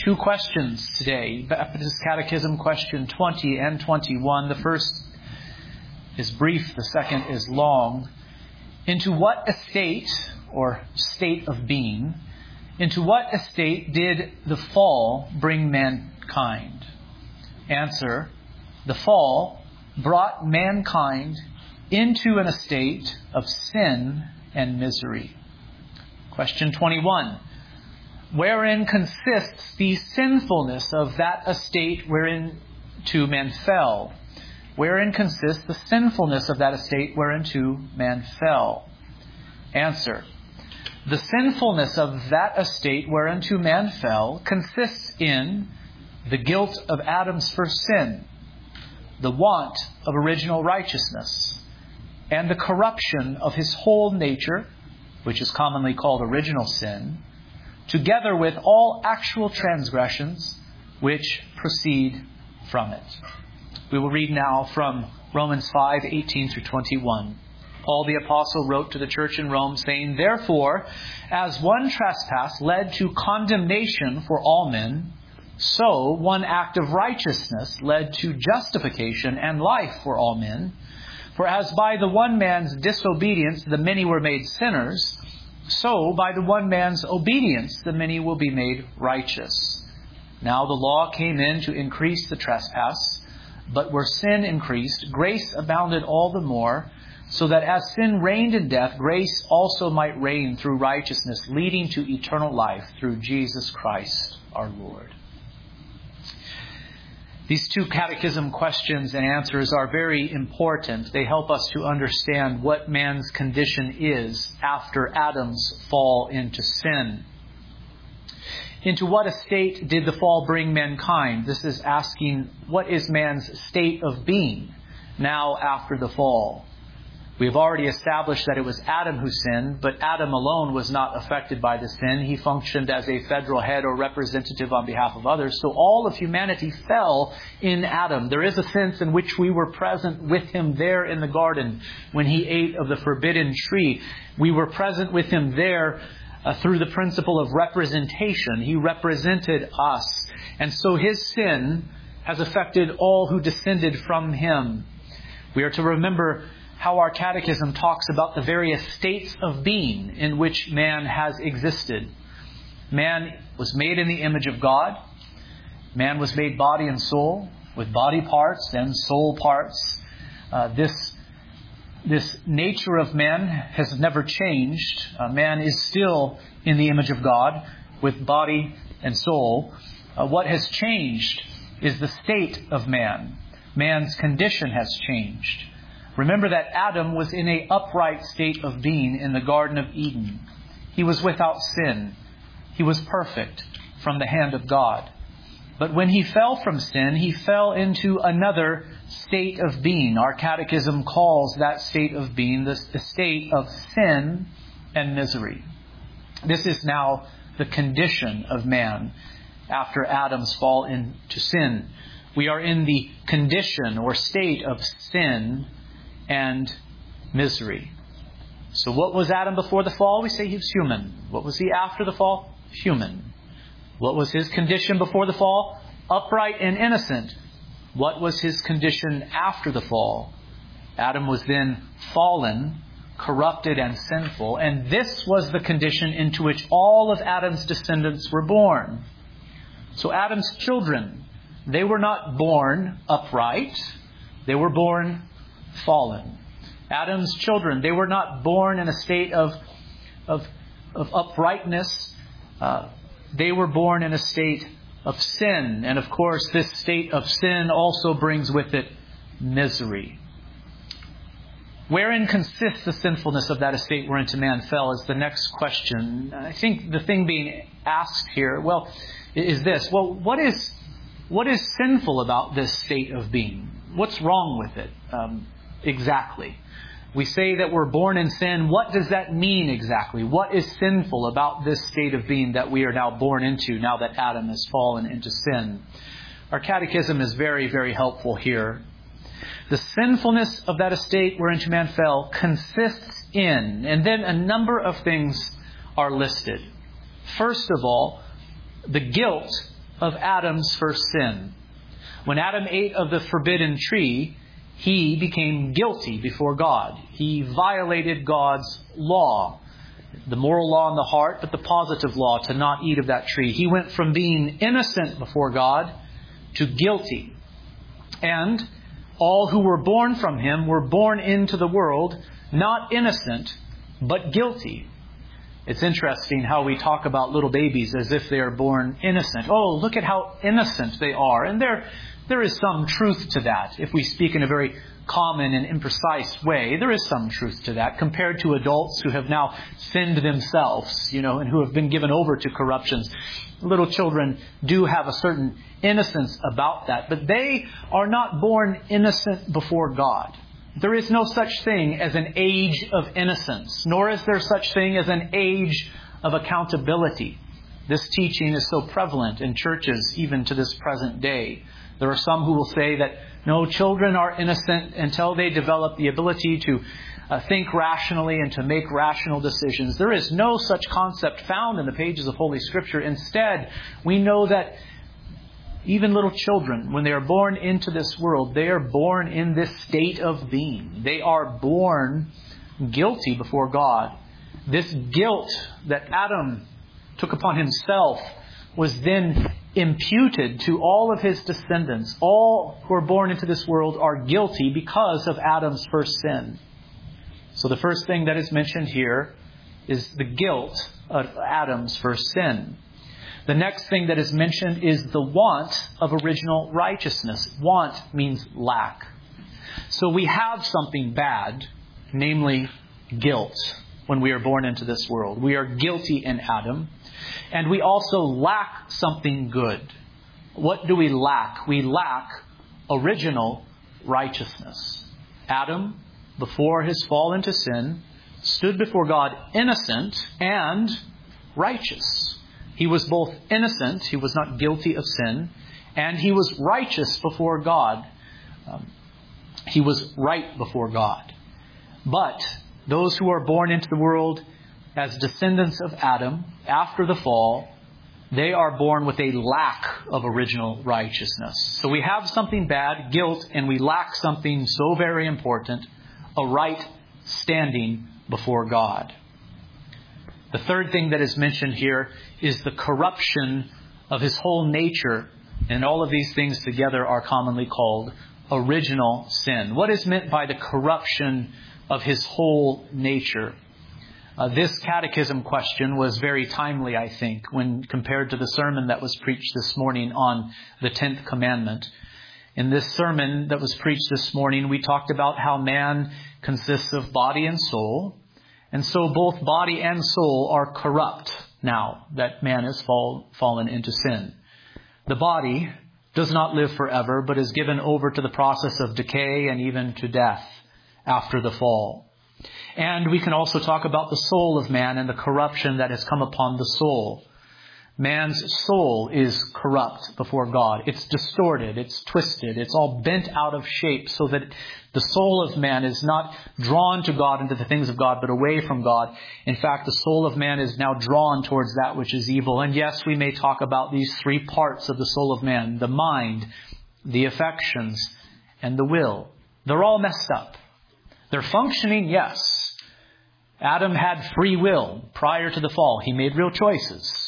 two questions today. Baptist Catechism question 20 and 21. The first is brief, the second is long. Into what estate, or state of being, into what estate did the fall bring mankind? Answer: the fall brought mankind into an estate of sin and misery. Question 21. Wherein consists the sinfulness of that estate whereinto man fell? Wherein consists the sinfulness of that estate whereinto man fell? Answer: the sinfulness of that estate whereinto man fell consists in the guilt of Adam's first sin, the want of original righteousness, and the corruption of his whole nature, which is commonly called original sin, together with all actual transgressions which proceed from it. We will read now from Romans 5:18 through 21. Paul the Apostle wrote to the church in Rome, saying, "Therefore, as one trespass led to condemnation for all men, so one act of righteousness led to justification and life for all men. For as by the one man's disobedience the many were made sinners, so by the one man's obedience the many will be made righteous. Now the law came in to increase the trespass, but where sin increased, grace abounded all the more, so that as sin reigned in death, grace also might reign through righteousness, leading to eternal life through Jesus Christ our Lord." These two catechism questions and answers are very important. They help us to understand what man's condition is after Adam's fall into sin. Into what estate did the fall bring mankind? This is asking, what is man's state of being now after the fall? We have already established that it was Adam who sinned, but Adam alone was not affected by the sin. He functioned as a federal head or representative on behalf of others. So all of humanity fell in Adam. There is a sense in which we were present with him there in the garden when he ate of the forbidden tree. We were present with him there through the principle of representation. He represented us. And so his sin has affected all who descended from him. We are to remember how our catechism talks about the various states of being in which man has existed. Man was made in the image of God. Man was made body and soul, with body parts and soul parts. This nature of man has never changed. Man is still in the image of God, with body and soul. What has changed is the state of man. Man's condition has changed. Remember that Adam was in an upright state of being in the Garden of Eden. He was without sin. He was perfect from the hand of God. But when he fell from sin, he fell into another state of being. Our catechism calls that state of being the state of sin and misery. This is now the condition of man after Adam's fall into sin. We are in the condition or state of sin and misery. So what was Adam before the fall? We say he was human. What was he after the fall? Human. What was his condition before the fall? Upright and innocent. What was his condition after the fall? Adam was then fallen, corrupted and sinful, and this was the condition into which all of Adam's descendants were born. So Adam's children, they were not born upright. They were born fallen. Adam's children, they were not born in a state of uprightness. They were born in a state of sin. And of course, this state of sin also brings with it misery. Wherein consists the sinfulness of that estate whereinto man fell is the next question. I think the thing being asked here, is this. What is sinful about this state of being? What's wrong with it? Exactly. We say that we're born in sin. What does that mean exactly? What is sinful about this state of being that we are now born into now that Adam has fallen into sin? Our catechism is very, very helpful here. The sinfulness of that estate whereinto man fell consists in, and then a number of things are listed. First of all, the guilt of Adam's first sin. When Adam ate of the forbidden tree, he became guilty before God. He violated God's law, the moral law in the heart, but the positive law to not eat of that tree. He went from being innocent before God to guilty. And all who were born from him were born into the world not innocent, but guilty. It's interesting how we talk about little babies as if they are born innocent. Oh, look at how innocent they are. And there is some truth to that. If we speak in a very common and imprecise way, there is some truth to that compared to adults who have now sinned themselves, and who have been given over to corruptions. Little children do have a certain innocence about that, but they are not born innocent before God. There is no such thing as an age of innocence, nor is there such thing as an age of accountability. This teaching is so prevalent in churches even to this present day. There are some who will say that no, children are innocent until they develop the ability to think rationally and to make rational decisions. There is no such concept found in the pages of Holy Scripture. Instead, we know that even little children, when they are born into this world, they are born in this state of being. They are born guilty before God. This guilt that Adam took upon himself was then imputed to all of his descendants. All who are born into this world are guilty because of Adam's first sin. So the first thing that is mentioned here is the guilt of Adam's first sin. The next thing that is mentioned is the want of original righteousness. Want means lack. So we have something bad, namely guilt, when we are born into this world. We are guilty in Adam. And we also lack something good. What do we lack? We lack original righteousness. Adam, before his fall into sin, stood before God innocent and righteous. He was both innocent, he was not guilty of sin, and he was righteous before God. He was right before God. But those who are born into the world as descendants of Adam after the fall, they are born with a lack of original righteousness. So we have something bad, guilt, and we lack something so very important, a right standing before God. The third thing that is mentioned here is the corruption of his whole nature. And all of these things together are commonly called original sin. What is meant by the corruption of his whole nature? This catechism question was very timely, I think, when compared to the sermon that was preached this morning on the 10th commandment. In this sermon that was preached this morning, we talked about how man consists of body and soul. And so both body and soul are corrupt now that man has fallen into sin. The body does not live forever, but is given over to the process of decay and even to death after the fall. And we can also talk about the soul of man and the corruption that has come upon the soul. Man's soul is corrupt before God. It's distorted, it's twisted, it's all bent out of shape so that the soul of man is not drawn to God and to the things of God, but away from God. In fact, the soul of man is now drawn towards that which is evil. And yes, we may talk about these three parts of the soul of man: the mind, the affections, and the will. They're all messed up. They're functioning, yes. Adam had free will prior to the fall. He made real choices.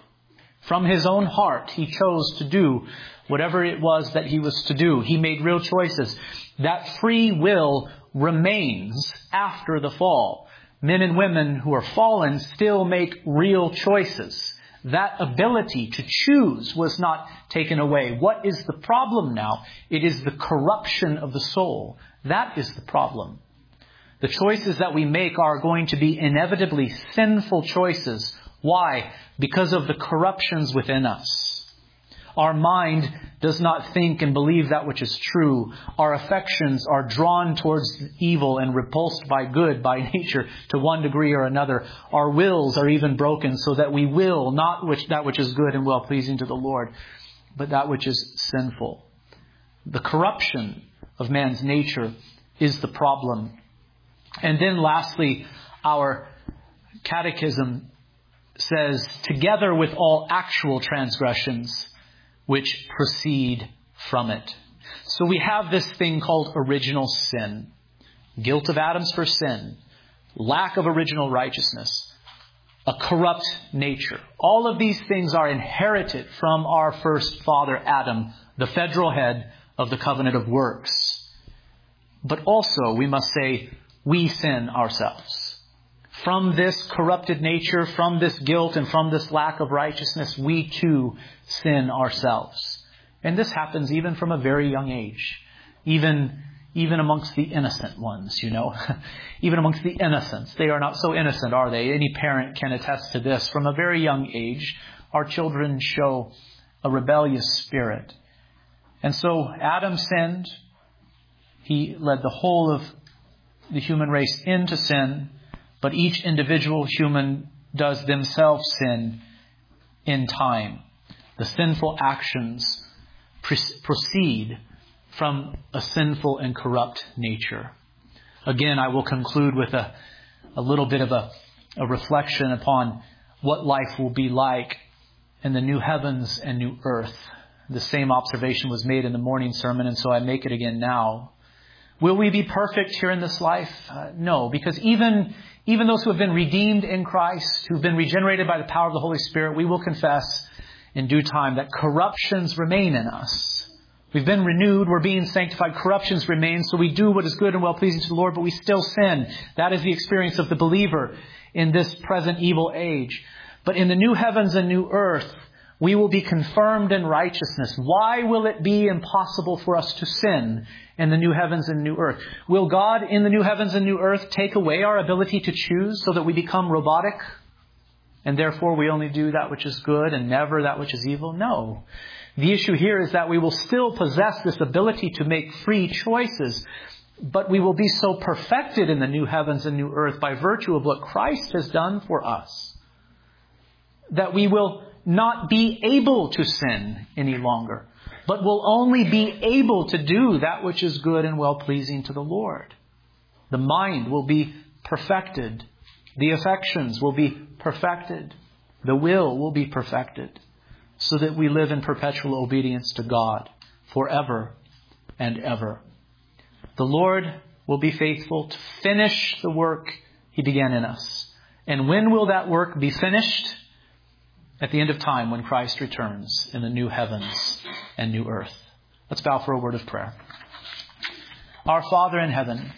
From his own heart, he chose to do whatever it was that he was to do. He made real choices. That free will remains after the fall. Men and women who are fallen still make real choices. That ability to choose was not taken away. What is the problem now? It is the corruption of the soul. That is the problem. The choices that we make are going to be inevitably sinful choices. Why? Because of the corruptions within us. Our mind does not think and believe that which is true. Our affections are drawn towards evil and repulsed by good by nature to one degree or another. Our wills are even broken so that we will not that which is good and well-pleasing to the Lord, but that which is sinful. The corruption of man's nature is the problem. And then lastly, our catechism says, together with all actual transgressions, which proceed from it. So we have this thing called original sin. Guilt of Adam's first sin. Lack of original righteousness. A corrupt nature. All of these things are inherited from our first father, Adam, the federal head of the covenant of works. But also, we must say, we sin ourselves. From this corrupted nature, from this guilt, and from this lack of righteousness, we too sin ourselves. And this happens even from a very young age. Even amongst the innocent ones, Even amongst the innocents. They are not so innocent, are they? Any parent can attest to this. From a very young age, our children show a rebellious spirit. And so Adam sinned. He led the whole of the human race into sin. But each individual human does themselves sin in time. The sinful actions proceed from a sinful and corrupt nature. Again, I will conclude with a little bit of a reflection upon what life will be like in the new heavens and new earth. The same observation was made in the morning sermon, and so I make it again now. Will we be perfect here in this life? No, because even those who have been redeemed in Christ, who've been regenerated by the power of the Holy Spirit, we will confess in due time that corruptions remain in us. We've been renewed. We're being sanctified. Corruptions remain. So we do what is good and well-pleasing to the Lord, but we still sin. That is the experience of the believer in this present evil age. But in the new heavens and new earth, we will be confirmed in righteousness. Why will it be impossible for us to sin in the new heavens and new earth? Will God in the new heavens and new earth take away our ability to choose so that we become robotic? And therefore we only do that which is good and never that which is evil? No. The issue here is that we will still possess this ability to make free choices, but we will be so perfected in the new heavens and new earth by virtue of what Christ has done for us that we will not be able to sin any longer, but will only be able to do that which is good and well-pleasing to the Lord. The mind will be perfected. The affections will be perfected. The will be perfected, so that we live in perpetual obedience to God forever and ever. The Lord will be faithful to finish the work He began in us. And when will that work be finished? At the end of time, when Christ returns in the new heavens and new earth. Let's bow for a word of prayer. Our Father in heaven,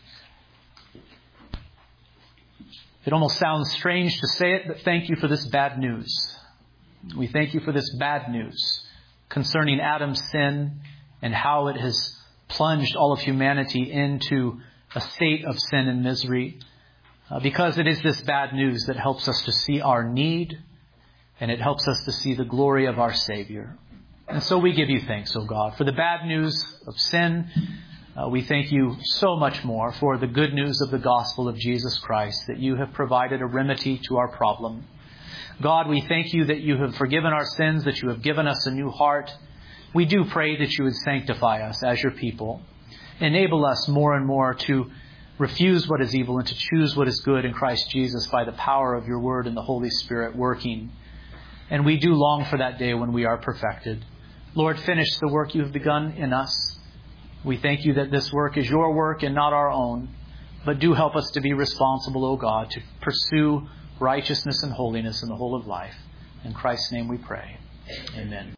it almost sounds strange to say it, but thank you for this bad news. We thank you for this bad news concerning Adam's sin and how it has plunged all of humanity into a state of sin and misery. Because it is this bad news that helps us to see our need, and it helps us to see the glory of our Savior. And so we give you thanks, O God, for the bad news of sin. We thank you so much more for the good news of the gospel of Jesus Christ, that you have provided a remedy to our problem. God, we thank you that you have forgiven our sins, that you have given us a new heart. We do pray that you would sanctify us as your people. Enable us more and more to refuse what is evil and to choose what is good in Christ Jesus by the power of your word and the Holy Spirit working. And we do long for that day when we are perfected. Lord, finish the work you have begun in us. We thank you that this work is your work and not our own. But do help us to be responsible, O God, to pursue righteousness and holiness in the whole of life. In Christ's name we pray. Amen.